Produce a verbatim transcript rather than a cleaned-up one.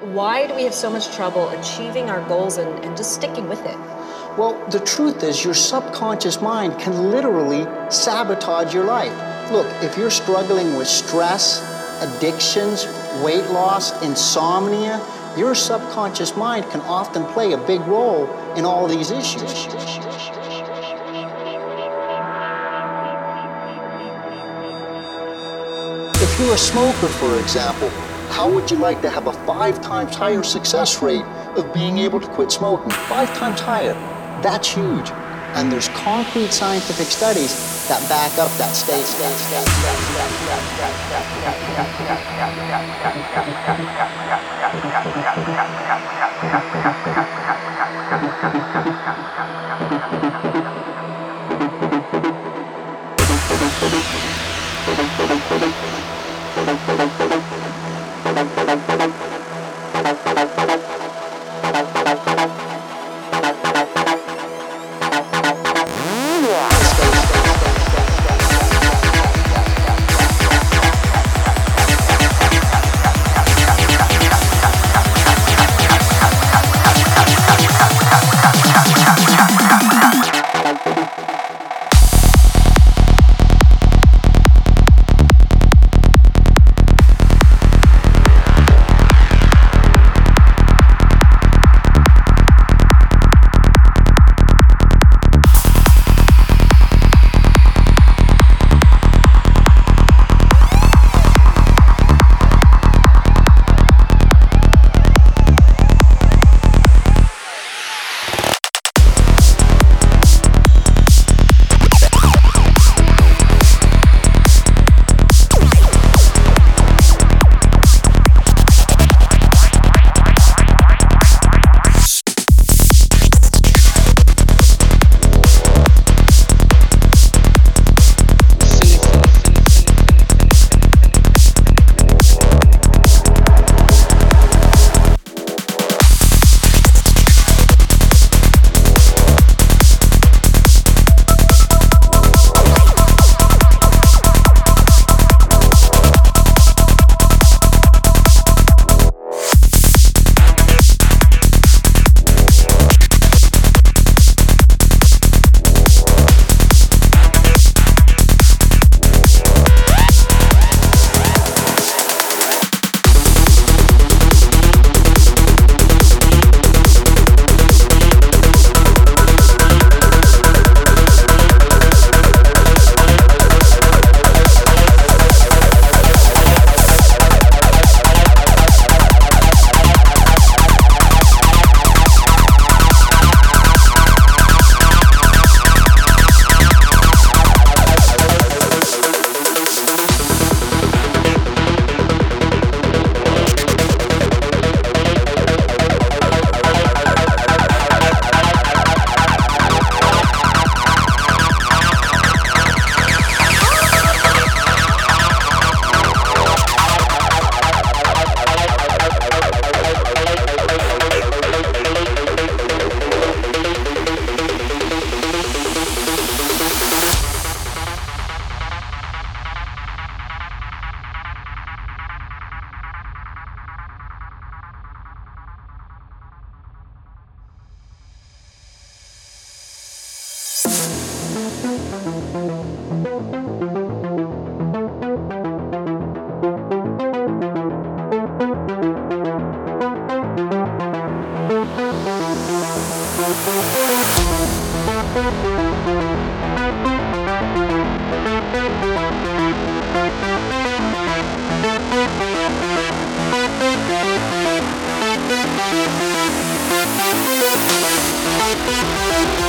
Why do we have so much trouble achieving our goals and, and just sticking with it? Well, the truth is your subconscious mind can literally sabotage your life. Look, if you're struggling with stress, addictions, weight loss, insomnia, your subconscious mind can often play a big role in all these issues. If you're a smoker, for example, how would you like to have a five times higher success rate of being able to quit smoking? Five times higher. That's huge. And there's concrete scientific studies that back up that statement. We'll be right back.